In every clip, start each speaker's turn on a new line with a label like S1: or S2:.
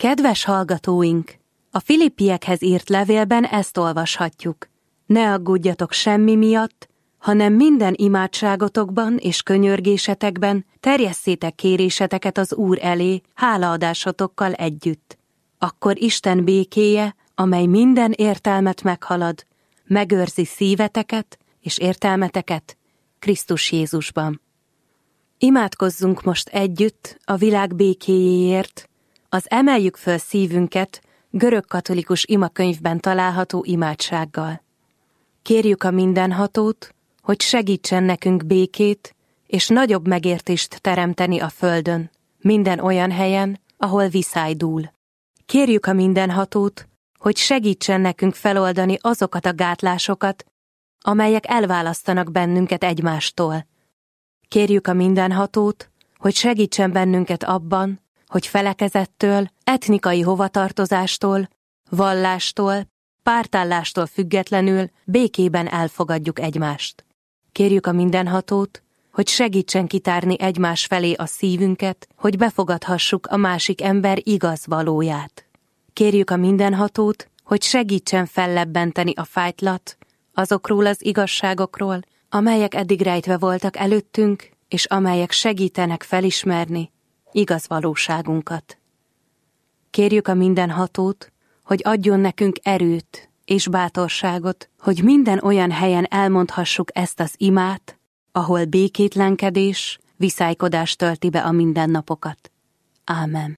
S1: Kedves hallgatóink! A Filippiekhez írt levélben ezt olvashatjuk. Ne aggódjatok semmi miatt, hanem minden imádságotokban és könyörgésetekben terjesszétek kéréseteket az Úr elé, hálaadásotokkal együtt. Akkor Isten békéje, amely minden értelmet meghalad, megőrzi szíveteket és értelmeteket Krisztus Jézusban. Imádkozzunk most együtt a világ békéjéért, az Emeljük föl szívünket görögkatolikus imakönyvben található imádsággal. Kérjük a Mindenhatót, hogy segítsen nekünk békét és nagyobb megértést teremteni a földön, minden olyan helyen, ahol viszály dúl. Kérjük a Mindenhatót, hogy segítsen nekünk feloldani azokat a gátlásokat, amelyek elválasztanak bennünket egymástól. Kérjük a Mindenhatót, hogy segítsen bennünket abban, hogy felekezettől, etnikai hovatartozástól, vallástól, pártállástól függetlenül békében elfogadjuk egymást. Kérjük a Mindenhatót, hogy segítsen kitárni egymás felé a szívünket, hogy befogadhassuk a másik ember igaz valóját. Kérjük a Mindenhatót, hogy segítsen fellebbenteni a fájtlat azokról az igazságokról, amelyek eddig rejtve voltak előttünk, és amelyek segítenek felismerni igaz valóságunkat. Kérjük a Mindenhatót, hogy adjon nekünk erőt és bátorságot, hogy minden olyan helyen elmondhassuk ezt az imát, ahol békétlenkedés, viszálykodás tölti be a mindennapokat. Ámen.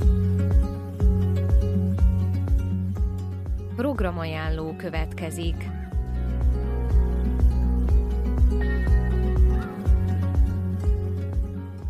S2: Programajánló következik.